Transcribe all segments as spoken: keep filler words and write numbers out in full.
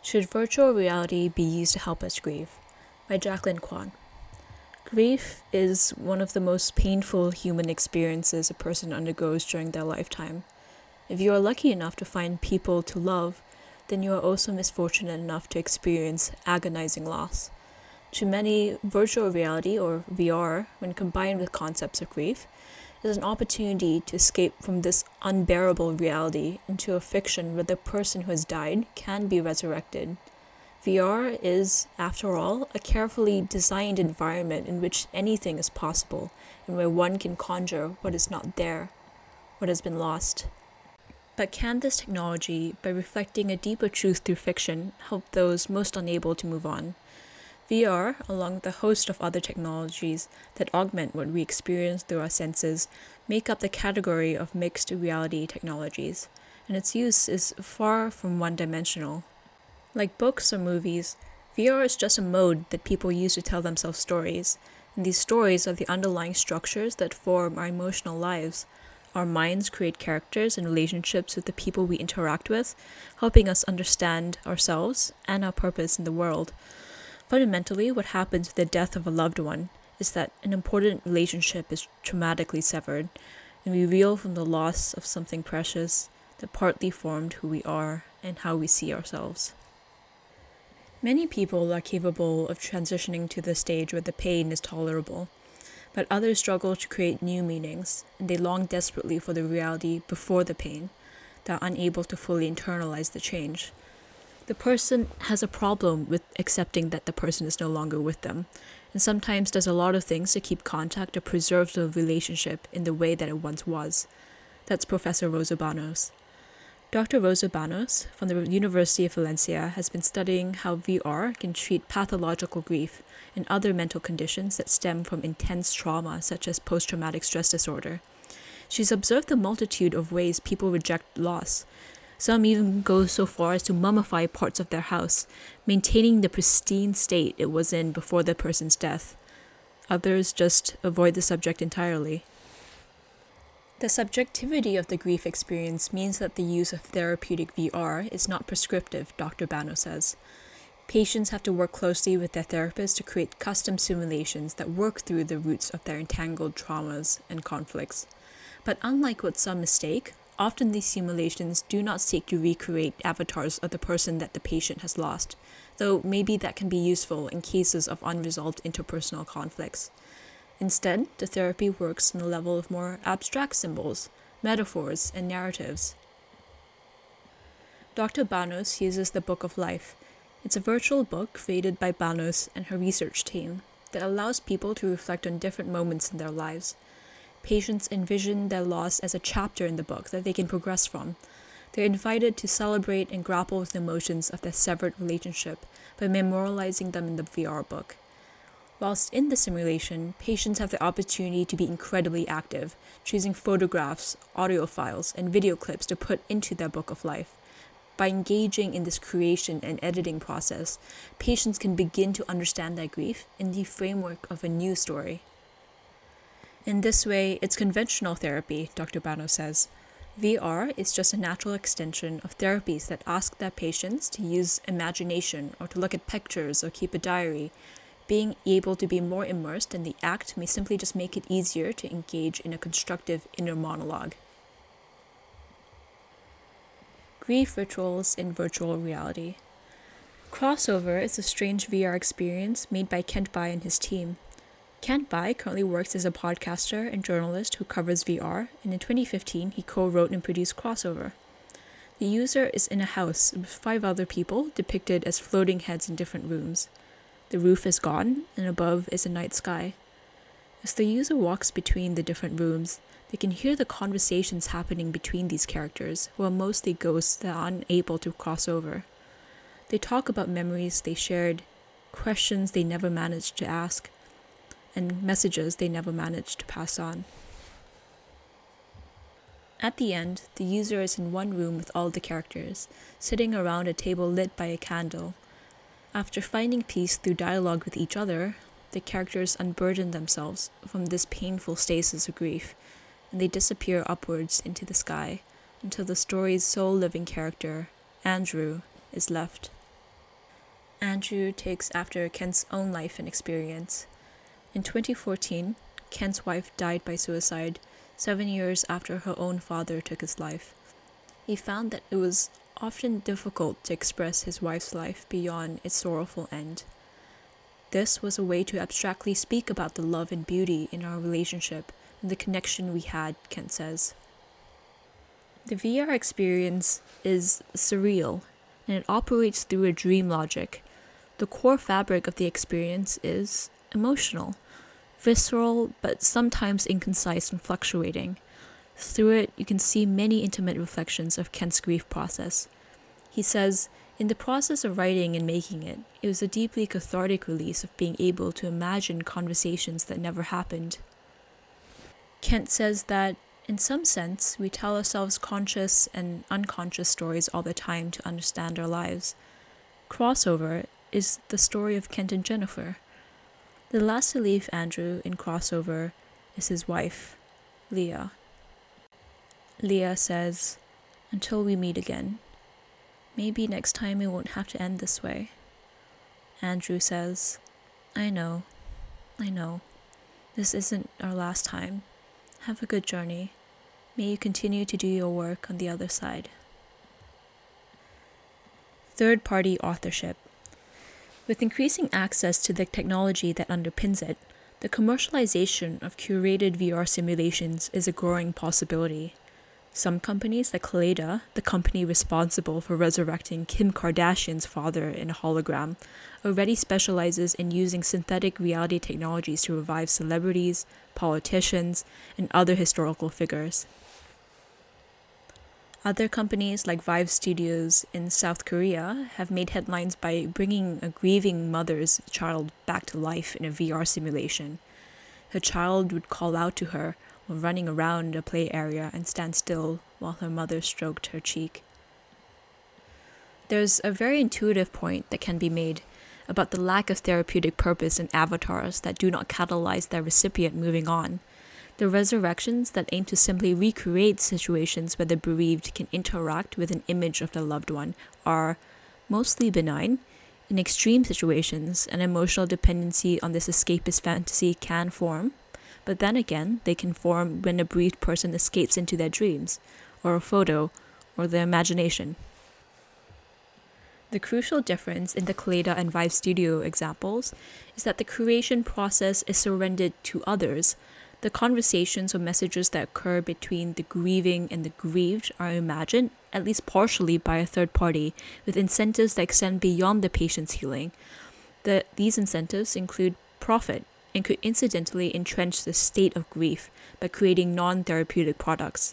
Should Virtual Reality Be Used to Help Us Grieve? By Jacqueline Kwan. Grief is one of the most painful human experiences a person undergoes during their lifetime. If you are lucky enough to find people to love, then you are also misfortunate enough to experience agonizing loss. To many, virtual reality, or V R, when combined with concepts of grief, is an opportunity to escape from this unbearable reality into a fiction where the person who has died can be resurrected. V R is, after all, a carefully designed environment in which anything is possible and where one can conjure what is not there, what has been lost. But can this technology, by reflecting a deeper truth through fiction, help those most unable to move on? V R, along with a host of other technologies that augment what we experience through our senses, make up the category of mixed reality technologies, and its use is far from one-dimensional. Like books or movies, V R is just a mode that people use to tell themselves stories, and these stories are the underlying structures that form our emotional lives. Our minds create characters and relationships with the people we interact with, helping us understand ourselves and our purpose in the world. Fundamentally, what happens with the death of a loved one is that an important relationship is traumatically severed, and we reel from the loss of something precious that partly formed who we are and how we see ourselves. Many people are capable of transitioning to the stage where the pain is tolerable, but others struggle to create new meanings, and they long desperately for the reality before the pain. They're unable to fully internalize the change. The person has a problem with accepting that the person is no longer with them, and sometimes does a lot of things to keep contact or preserve the relationship in the way that it once was. That's Professor Rosa Banos. Doctor Rosa Banos from the University of Valencia has been studying how V R can treat pathological grief and other mental conditions that stem from intense trauma, such as post-traumatic stress disorder. She's observed the multitude of ways people reject loss. Some even go so far as to mummify parts of their house, maintaining the pristine state it was in before the person's death. Others just avoid the subject entirely. The subjectivity of the grief experience means that the use of therapeutic V R is not prescriptive, Doctor Bano says. Patients have to work closely with their therapist to create custom simulations that work through the roots of their entangled traumas and conflicts. But unlike what some mistake, often these simulations do not seek to recreate avatars of the person that the patient has lost, though maybe that can be useful in cases of unresolved interpersonal conflicts. Instead, the therapy works on the level of more abstract symbols, metaphors, and narratives. Doctor Banos uses the Book of Life. It's a virtual book created by Banos and her research team that allows people to reflect on different moments in their lives. Patients envision their loss as a chapter in the book that they can progress from. They're invited to celebrate and grapple with the emotions of their severed relationship by memorializing them in the V R book. Whilst in the simulation, patients have the opportunity to be incredibly active, choosing photographs, audio files, and video clips to put into their book of life. By engaging in this creation and editing process, patients can begin to understand their grief in the framework of a new story. In this way, it's conventional therapy, Doctor Bano says. V R is just a natural extension of therapies that ask their patients to use imagination or to look at pictures or keep a diary. Being able to be more immersed in the act may simply just make it easier to engage in a constructive inner monologue. Grief rituals in virtual reality. Crossover is a strange V R experience made by Kent Bai and his team. Kent Bai currently works as a podcaster and journalist who covers V R, and in twenty fifteen he co-wrote and produced Crossover. The user is in a house with five other people depicted as floating heads in different rooms. The roof is gone, and above is a night sky. As the user walks between the different rooms, they can hear the conversations happening between these characters, who are mostly ghosts that are unable to cross over. They talk about memories they shared, questions they never managed to ask, and messages they never managed to pass on. At the end, the user is in one room with all the characters, sitting around a table lit by a candle. After finding peace through dialogue with each other, the characters unburden themselves from this painful stasis of grief, and they disappear upwards into the sky until the story's sole living character, Andrew, is left. Andrew takes after Kent's own life and experience. In twenty fourteen, Kent's wife died by suicide, seven years after her own father took his life. He found that it was often difficult to express his wife's life beyond its sorrowful end. This was a way to abstractly speak about the love and beauty in our relationship and the connection we had, Kent says. The V R experience is surreal, and it operates through a dream logic. The core fabric of the experience is emotional, visceral, but sometimes inconcise and fluctuating. Through it, you can see many intimate reflections of Kent's grief process. He says, in the process of writing and making it, it was a deeply cathartic release of being able to imagine conversations that never happened. Kent says that, in some sense, we tell ourselves conscious and unconscious stories all the time to understand our lives. Crossover is the story of Kent and Jennifer. The last to leave Andrew in Crossover is his wife, Leah. Leah says, "Until we meet again. Maybe next time it won't have to end this way." Andrew says, "I know, I know. This isn't our last time. Have a good journey. May you continue to do your work on the other side." Third-party authorship. With increasing access to the technology that underpins it, the commercialization of curated V R simulations is a growing possibility. Some companies, like Kaleda, the company responsible for resurrecting Kim Kardashian's father in a hologram, already specializes in using synthetic reality technologies to revive celebrities, politicians, and other historical figures. Other companies, like Vive Studios in South Korea, have made headlines by bringing a grieving mother's child back to life in a V R simulation. Her child would call out to her while running around a play area and stand still while her mother stroked her cheek. There's a very intuitive point that can be made about the lack of therapeutic purpose in avatars that do not catalyze their recipient moving on. The resurrections that aim to simply recreate situations where the bereaved can interact with an image of their loved one are mostly benign. In extreme situations, an emotional dependency on this escapist fantasy can form, but then again, they can form when a bereaved person escapes into their dreams, or a photo, or their imagination. The crucial difference in the Kaleda and Vive Studio examples is that the creation process is surrendered to others. The conversations or messages that occur between the grieving and the grieved are imagined, at least partially, by a third party, with incentives that extend beyond the patient's healing. The, these incentives include profit and could incidentally entrench the state of grief by creating non-therapeutic products.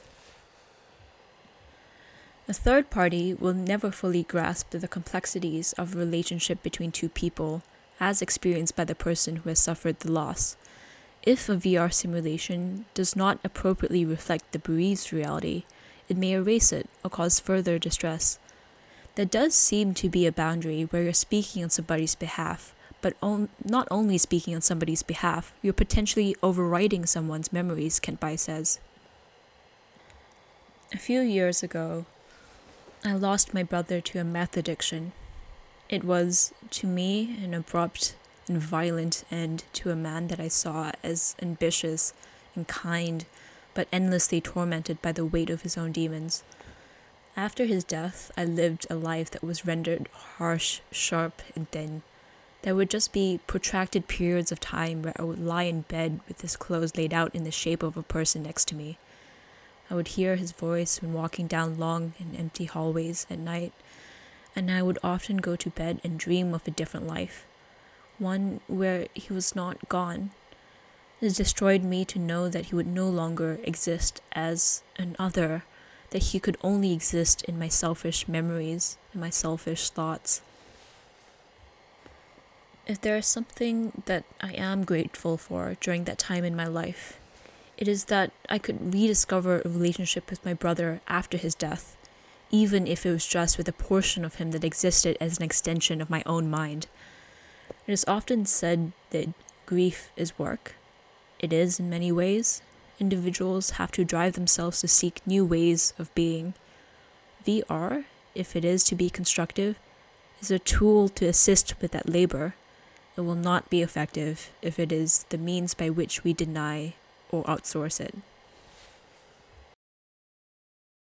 A third party will never fully grasp the complexities of a relationship between two people, as experienced by the person who has suffered the loss. If a V R simulation does not appropriately reflect the bereaved's reality, it may erase it or cause further distress. There does seem to be a boundary where you're speaking on somebody's behalf, but on, not only speaking on somebody's behalf, you're potentially overwriting someone's memories, Kent Bye says. A few years ago, I lost my brother to a meth addiction. It was, to me, an abrupt and violent end to a man that I saw as ambitious and kind, but endlessly tormented by the weight of his own demons. After his death, I lived a life that was rendered harsh, sharp, and thin. There would just be protracted periods of time where I would lie in bed with his clothes laid out in the shape of a person next to me. I would hear his voice when walking down long and empty hallways at night, and I would often go to bed and dream of a different life, one where he was not gone. It destroyed me to know that he would no longer exist as an other, that he could only exist in my selfish memories and my selfish thoughts. If there is something that I am grateful for during that time in my life, it is that I could rediscover a relationship with my brother after his death, even if it was just with a portion of him that existed as an extension of my own mind. It is often said that grief is work. It is in many ways. Individuals have to drive themselves to seek new ways of being. V R, if it is to be constructive, is a tool to assist with that labor, it will not be effective if it is the means by which we deny or outsource it.